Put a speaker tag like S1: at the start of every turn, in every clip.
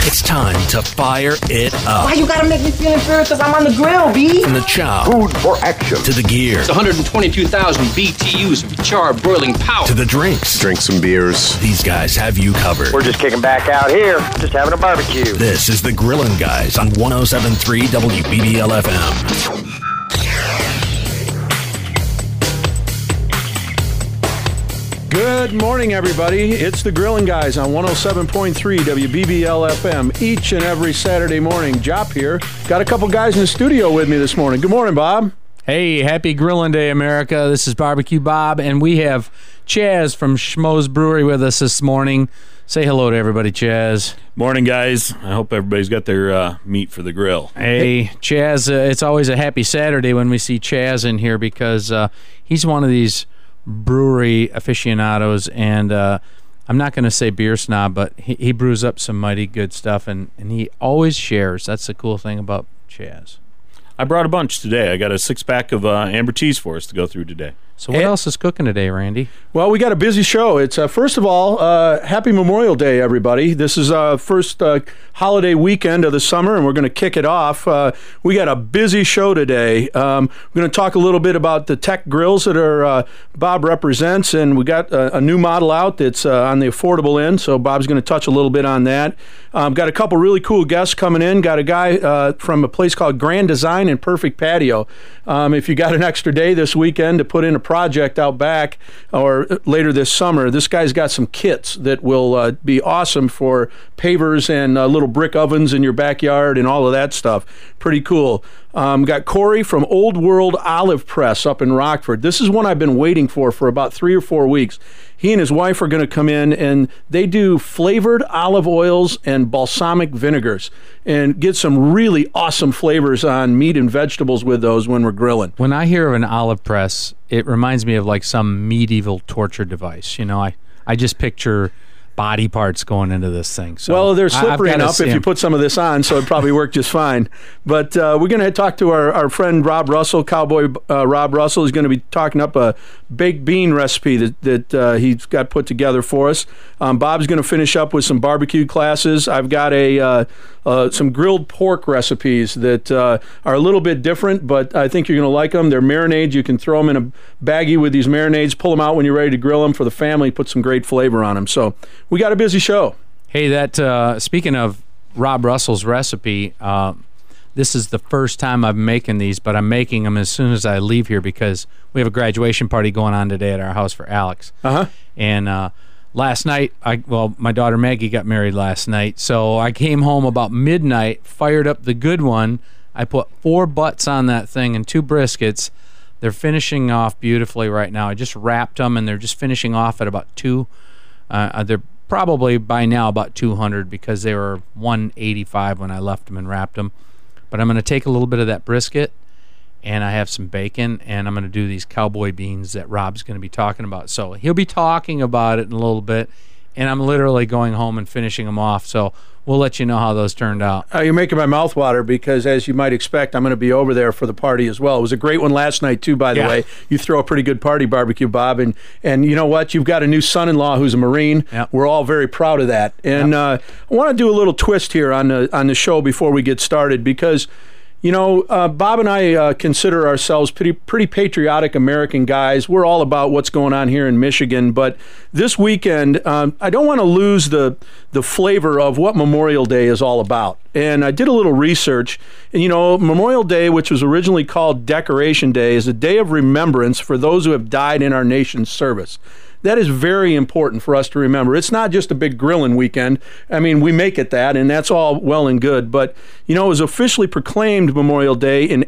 S1: It's time to fire it up.
S2: Why you gotta make me feel inferior because I'm on the grill, B?
S1: From the chop.
S3: Food for action.
S1: To the gear.
S4: It's 122,000 BTUs of charred broiling power.
S1: To the drinks.
S3: Drink some beers.
S1: These guys have you covered.
S5: We're just kicking back out here, just having a barbecue.
S1: This is the Grillin' Guys on 107.3 WBBL FM.
S6: Good morning, everybody. It's the Grillin' Guys on 107.3 WBBL FM each and every Saturday morning. Jop here. Got a couple guys in the studio with me this morning. Good morning, Bob.
S7: Hey, happy Grillin' Day, America. This is Barbecue Bob, and we have Chaz from Schmo's Brewery with us this morning. Say hello to everybody, Chaz.
S8: Morning, guys. I hope everybody's got their meat for the grill.
S7: Hey, Chaz, it's always a happy Saturday when we see Chaz in here because he's one of these brewery aficionados, and I'm not going to say beer snob, but he brews up some mighty good stuff, and he always shares. That's the cool thing about Chaz.
S8: I brought a bunch today. I got a 6-pack of Amber Teas for us to go through today.
S7: So what else is cooking today, Randy?
S6: Well, we got a busy show. It's first of all, happy Memorial Day, everybody. This is our first holiday weekend of the summer, and we're going to kick it off. We got a busy show today. We're going to talk a little bit about the tech grills that are Bob represents, and we got a new model out that's on the affordable end, so Bob's going to touch a little bit on that. Got a couple really cool guests coming in. Got a guy from a place called Grand Design and Perfect Patio. If you got an extra day this weekend to put in a project out back or later this summer, this guy's got some kits that will be awesome for pavers and little brick ovens in your backyard and all of that stuff. Pretty cool. Got Corey from Old World Olive Press up in Rockford. This is one I've been waiting for about 3 or 4 weeks. He and his wife are going to come in, and they do flavored olive oils and balsamic vinegars and get some really awesome flavors on meat and vegetables with those when we're grilling.
S7: When I hear of an olive press, it reminds me of like some medieval torture device. You know, I just picture body parts going into this thing. So
S6: well, they're slippery enough if you put some of this on, so it'd probably work just fine. But we're going to talk to our friend Rob Russell, Cowboy Rob Russell. Is going to be talking up a baked bean recipe that he's got put together for us. Bob's going to finish up with some barbecue classes. I've got some grilled pork recipes that are a little bit different, but I think you're going to like them. They're marinades. You can throw them in a baggie with these marinades, pull them out when you're ready to grill them for the family, put some great flavor on them. So we got a busy show.
S7: Hey, that speaking of Rob Russell's recipe, this is the first time I'm making these, but I'm making them as soon as I leave here because we have a graduation party going on today at our house for Alex. And last night, my daughter Maggie got married last night, so I came home about midnight, fired up the good one. I put 4 butts on that thing and 2 briskets. They're finishing off beautifully right now. I just wrapped them, and they're just finishing off at about 2. They're probably by now about 200 because they were 185 when I left them and wrapped them. But I'm going to take a little bit of that brisket, and I have some bacon, and I'm going to do these cowboy beans that Rob's going to be talking about. So he'll be talking about it in a little bit, and I'm literally going home and finishing them off. So we'll let you know how those turned out.
S6: You're making my mouth water because, as you might expect, I'm going to be over there for the party as well. It was a great one last night, too, by the way. You throw a pretty good party, Barbecue Bob. And you know what? You've got a new son-in-law who's a Marine.
S7: Yep.
S6: We're all very proud of that. And I want to do a little twist here on the show before we get started because, you know, Bob and I consider ourselves pretty patriotic American guys. We're all about what's going on here in Michigan. But this weekend, I don't want to lose the flavor of what Memorial Day is all about. And I did a little research. And, you know, Memorial Day, which was originally called Decoration Day, is a day of remembrance for those who have died in our nation's service. That is very important for us to remember. It's not just a big grilling weekend. I mean, we make it that, and that's all well and good. But, you know, it was officially proclaimed Memorial Day in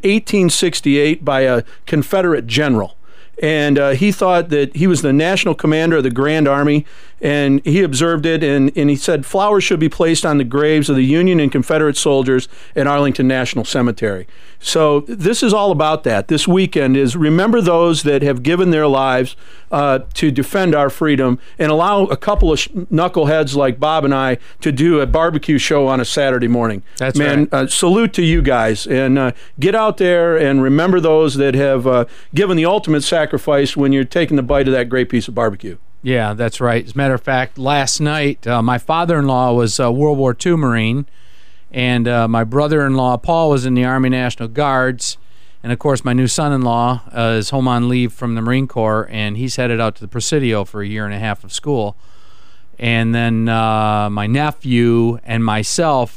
S6: 1868 by a Confederate general. And he thought that he was the national commander of the Grand Army, and he observed it, and he said flowers should be placed on the graves of the Union and Confederate soldiers at Arlington National Cemetery. So this is all about that. This weekend is remember those that have given their lives to defend our freedom, and allow a couple of knuckleheads like Bob and I to do a barbecue show on a Saturday morning.
S7: That's
S6: right. Salute to you guys, and get out there and remember those that have given the ultimate sacrifice when you're taking the bite of that great piece of barbecue.
S7: Yeah, that's right. As a matter of fact, last night, my father-in-law was a World War II Marine, and my brother-in-law, Paul, was in the Army National Guards. And, of course, my new son-in-law is home on leave from the Marine Corps, and he's headed out to the Presidio for a year and a half of school. And then my nephew and myself,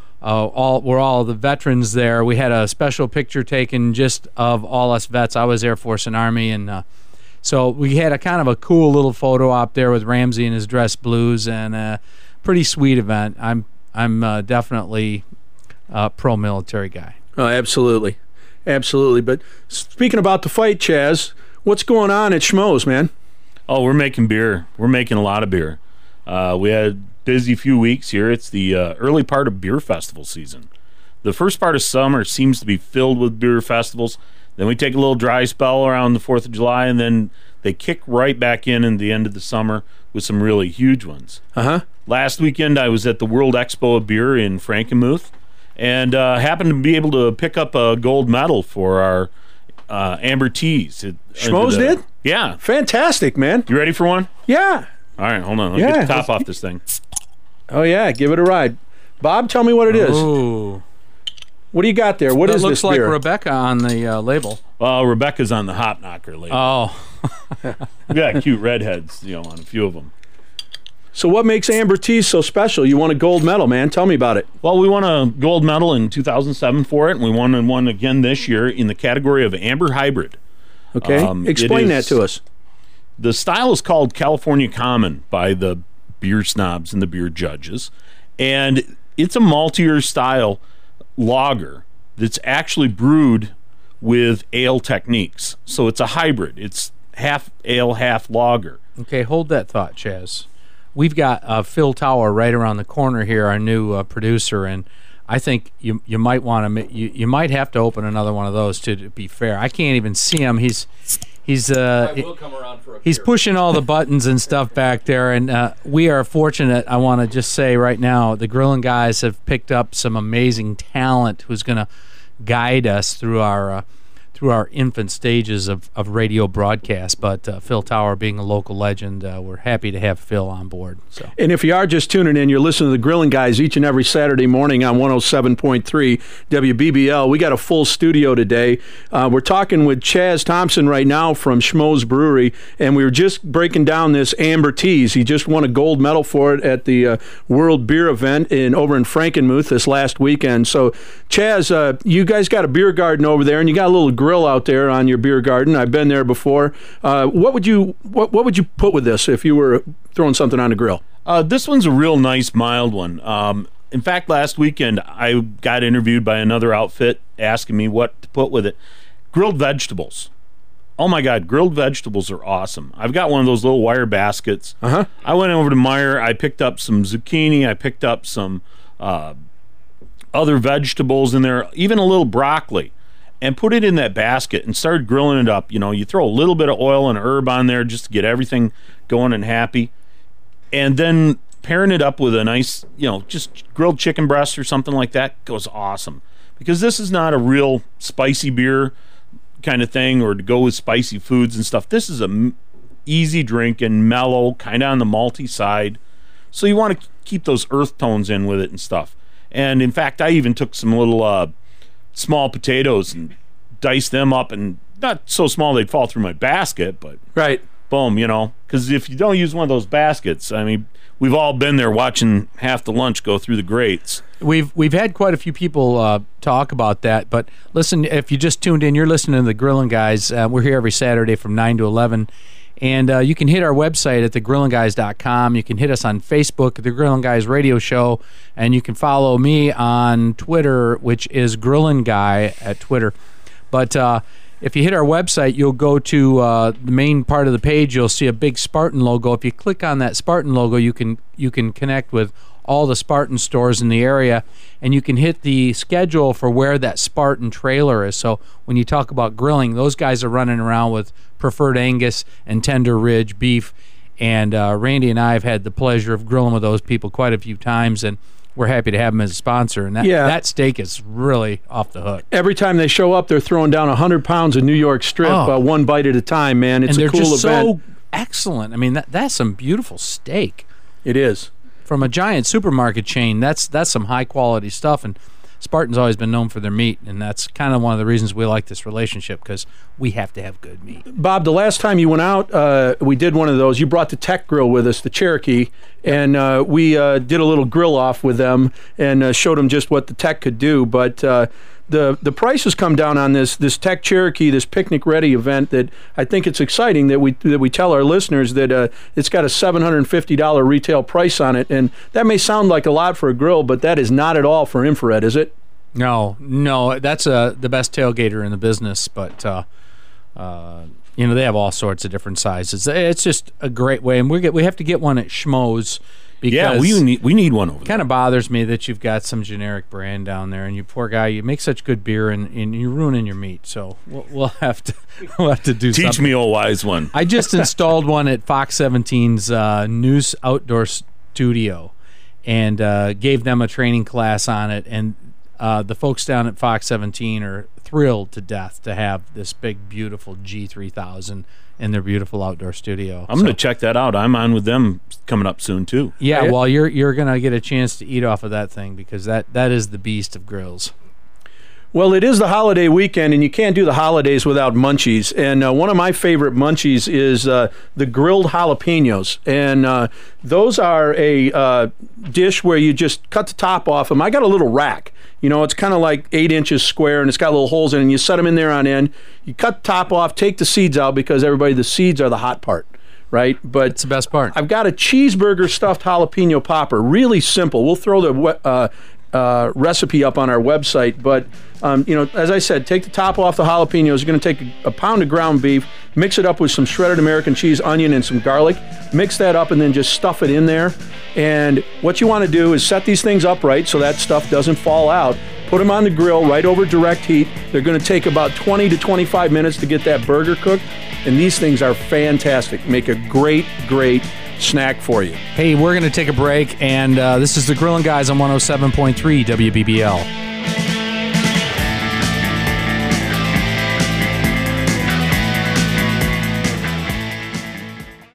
S7: we're all the veterans there. We had a special picture taken just of all us vets. I was Air Force and Army, and so we had a kind of a cool little photo op there with Ramsey in his dress blues, and a pretty sweet event. I'm definitely a pro-military guy.
S6: Oh, absolutely. Absolutely. But speaking about the fight, Chaz, what's going on at Schmoes, man?
S8: Oh, we're making beer. We're making a lot of beer. We had a busy few weeks here. It's the early part of beer festival season. The first part of summer seems to be filled with beer festivals. Then we take a little dry spell around the 4th of July, and then they kick right back in the end of the summer with some really huge ones.
S6: Uh-huh.
S8: Last weekend, I was at the World Expo of Beer in Frankenmuth, and happened to be able to pick up a gold medal for our Amber Teas.
S6: Schmoes did?
S8: Yeah.
S6: Fantastic, man.
S8: You ready for one?
S6: Yeah.
S8: All right, hold on. Let's get the top off this thing.
S6: Oh, yeah. Give it a ride. Bob, tell me what it is.
S7: Ooh.
S6: What do you got there? What is this beer?
S7: Looks like Rebecca on the label.
S8: Well, Rebecca's on the Hop Knocker label.
S7: Oh.
S8: We got cute redheads, on a few of them.
S6: So what makes Amber Teas so special? You won a gold medal, man. Tell me about it.
S8: Well, we won a gold medal in 2007 for it, and we won one again this year in the category of Amber Hybrid.
S6: Okay. Explain that to us.
S8: The style is called California Common by the beer snobs and the beer judges, and it's a maltier style lager that's actually brewed with ale techniques. So it's a hybrid. It's half ale, half lager.
S7: Okay, hold that thought, Chaz. We've got Phil Tower right around the corner here, our new producer, and I think you might want to you might have to open another one of those to be fair. I can't even see him. He's I will come around for a beer. Pushing all the buttons and stuff back there, and we are fortunate. I want to just say right now, the Grillin' Guys have picked up some amazing talent who's going to guide us through our infant stages of radio broadcast. But Phil Tower being a local legend, we're happy to have Phil on board. So.
S6: And if you are just tuning in, you're listening to the Grillin' Guys each and every Saturday morning on 107.3 WBBL. We got a full studio today. We're talking with Chaz Thompson right now from Schmoes Brewery, and we were just breaking down this Amber Teas. He just won a gold medal for it at the World Beer event over in Frankenmuth this last weekend. So, Chaz, you guys got a beer garden over there, and you got a little grill out there on your beer garden. I've been there before. What would you put with this if you were throwing something on the grill?
S8: This one's a real nice mild one. In fact, last weekend I got interviewed by another outfit asking me what to put with it. Grilled vegetables. Oh my God, grilled vegetables are awesome. I've got one of those little wire baskets.
S6: Uh-huh.
S8: I went over to Meijer. I picked up some zucchini. I picked up some other vegetables in there, even a little broccoli, and put it in that basket and started grilling it up. You throw a little bit of oil and herb on there just to get everything going and happy. And then pairing it up with a nice, just grilled chicken breast or something like that goes awesome. Because this is not a real spicy beer kind of thing, or to go with spicy foods and stuff. This is a easy drink and mellow, kind of on the malty side. So you want to keep those earth tones in with it and stuff. And in fact, I even took some little small potatoes and diced them up, and not so small they'd fall through my basket, but
S6: right,
S8: boom, because if you don't use one of those baskets, I mean, we've all been there watching half the lunch go through the grates.
S7: We've had quite a few people talk about that, but listen, if you just tuned in, you're listening to the Grillin' Guys. We're here every Saturday from 9 to 11, and you can hit our website at thegrillinguys.com. You can hit us on Facebook at the Grillin' Guys Radio Show, and you can follow me on Twitter, which is Grillin' Guy at Twitter. But if you hit our website, you'll go to the main part of the page. You'll see a big Spartan logo. If you click on that Spartan logo, you can connect with all the Spartan stores in the area, and you can hit the schedule for where that Spartan trailer is. So when you talk about grilling, those guys are running around with preferred Angus and tender ridge beef, and Randy and I have had the pleasure of grilling with those people quite a few times, and we're happy to have them as a sponsor. And that steak is really off the hook. Every time they show up, they're throwing down 100 pounds of New York strip, one bite at a time, man. It's a cool event. excellent. I mean, that's some beautiful steak.
S6: It is.
S7: From a giant supermarket chain, that's some high-quality stuff, and Spartan's always been known for their meat, and that's kind of one of the reasons we like this relationship, because we have to have good meat.
S6: Bob, the last time you went out, we did one of those. You brought the Tech Grill with us, the Cherokee, and we did a little grill off with them and showed them just what the Tech could do. But the price has come down on this Tech Cherokee, this picnic ready event. That I think it's exciting that we tell our listeners that it's got a $750 retail price on it, and that may sound like a lot for a grill, but that is not at all for infrared, is it?
S7: No, that's the best tailgater in the business, but they have all sorts of different sizes. It's just a great way, and we have to get one at Schmoes.
S8: Yeah, we need one over there.
S7: It kind of bothers me that you've got some generic brand down there, and you poor guy, you make such good beer, and you're ruining your meat. So we'll have to do something.
S8: Teach me, old wise one.
S7: I just installed one at Fox 17's News Outdoor Studio, and gave them a training class on it, and the folks down at Fox 17 are thrilled to death to have this big, beautiful G3000 in their beautiful outdoor studio.
S8: I'm going to check that out. I'm on with them coming up soon too.
S7: Yeah, well, you're going to get a chance to eat off of that thing, because that is the beast of grills.
S6: Well, it is the holiday weekend, and you can't do the holidays without munchies. And one of my favorite munchies is the grilled jalapenos. And those are a dish where you just cut the top off them. I got a little rack. It's kind of like 8 inches square, and it's got little holes in it, and you set them in there on end. You cut the top off, take the seeds out, because the seeds are the hot part, right? But
S7: it's the best part.
S6: I've got a cheeseburger stuffed jalapeno popper. Really simple. We'll throw the recipe up on our website, but as I said, take the top off the jalapenos. You're going to take a pound of ground beef, mix it up with some shredded American cheese, onion, and some garlic. Mix that up, and then just stuff it in there. And what you want to do is set these things upright so that stuff doesn't fall out. Put them on the grill right over direct heat. They're going to take about 20 to 25 minutes to get that burger cooked, and these things are fantastic. Make a great snack for you.
S7: Hey, we're going to take a break, and this is the Grillin' Guys on 107.3 WBBL.